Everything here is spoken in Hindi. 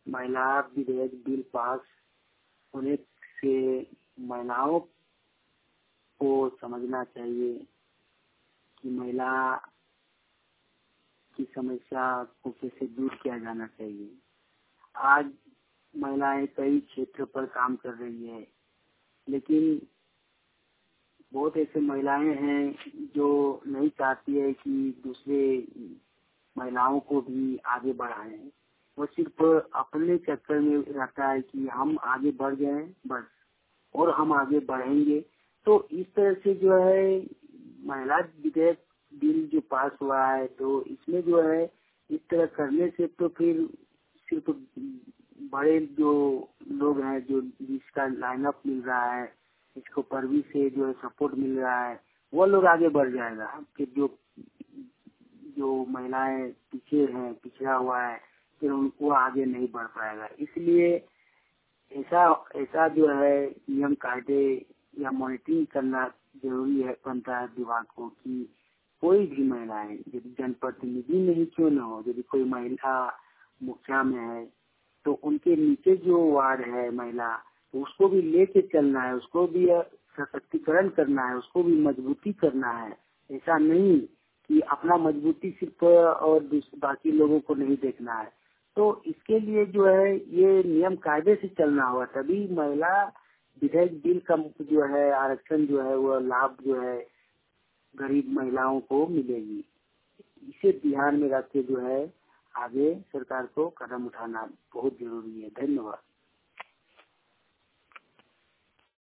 महिला विधेयक बिल पास होने से महिलाओं को समझना चाहिए कि महिला की समस्या को कैसे दूर किया जाना चाहिए। आज महिलाएं कई क्षेत्र पर काम कर रही है, लेकिन बहुत ऐसे महिलाएं हैं जो नहीं चाहती है कि दूसरे महिलाओं को भी आगे बढ़ाएं। वो सिर्फ अपने चक्कर में रहता है कि हम आगे बढ़ गए बस, और हम आगे बढ़ेंगे। तो इस तरह से जो है महिला विधेयक बिल जो पास हुआ है, तो इसमें जो है इस तरह करने से तो फिर सिर्फ बड़े जो लोग हैं, जो जिसका लाइनअप मिल रहा है, इसको परवी से जो है सपोर्ट मिल रहा है, वो लोग आगे बढ़ जाएगा। फिर जो जो महिलाएं पीछे हैं, पिछड़ा हुआ है, फिर उनको आगे नहीं बढ़ पाएगा। इसलिए ऐसा ऐसा जो है नियम कायदे या मॉनिटरिंग करना जरूरी है पंचायत विभाग को कि कोई भी महिलाएं, यदि जनप्रतिनिधि नहीं क्यों न हो, यदि कोई महिला मुखिया में है तो उनके नीचे जो वार्ड है महिला, तो उसको भी लेके चलना है, उसको भी सशक्तिकरण करना है, उसको भी मजबूती करना है। ऐसा नहीं कि अपना मजबूती सिर्फ और बाकी लोगों को नहीं देखना है। तो इसके लिए जो है ये नियम कायदे से चलना होगा, तभी महिला विधेयक बिल का जो है आरक्षण जो है वो लाभ जो है गरीब महिलाओं को मिलेगी। इसे ध्यान में रख के जो है आगे सरकार को कदम उठाना बहुत जरूरी है। धन्यवाद।